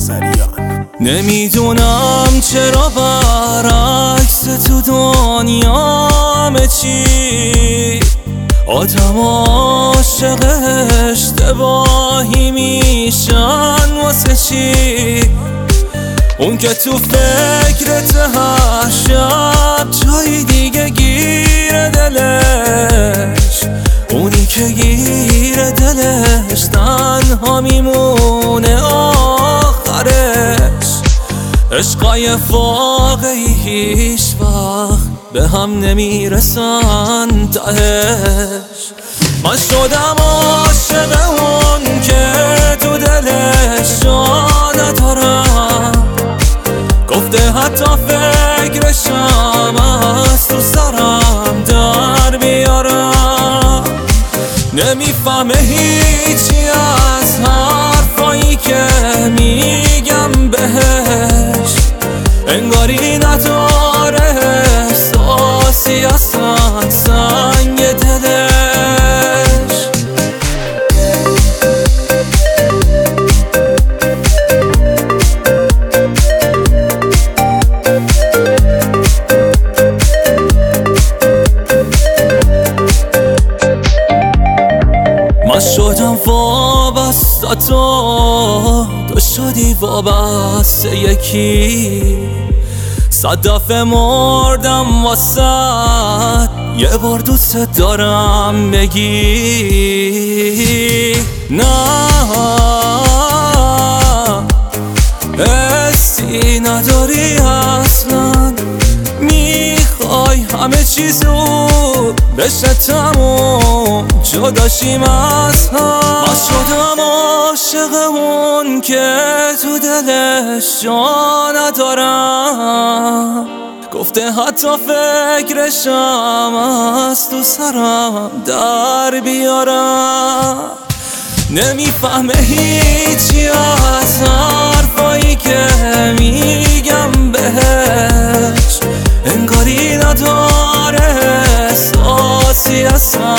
ناصریان. نمیدونم چرا برعکس تو دنیا همه چی آدم عاشق اشتباهی میشن. واسه چی؟ اون که تو فکرت هر شب جایی دیگه گیر دلش، اونی که گیر دلش تنها میمونه آخرش. عشقای واقعی هیچ وقت به هم نمیرسن تهش. من شدم عاشق اون که تو دلش جا ندارم، گفته حتی فکرشم از تو سرم در بیارم. نمیفهمه هیچی از حرفایی که میگم بهش، انگاری نداره احساسی اصلا سنگ دلش. من شدم وابسته تو شدی وابسته یکی. 100 دفعه مردم واسه یه بار دوست دارم بگی. نه حسی نداری اصلا، میخوای همه چیزو بشه تموم جداشیم از هم. من شدم عاشق اون که تو دلش جا ندارم، گفته حتی فکرشم از تو سرم در بیارم. نمیفهمه هیچی از حرفایی که میگم بهش، انگاری نداره احساسی اصلا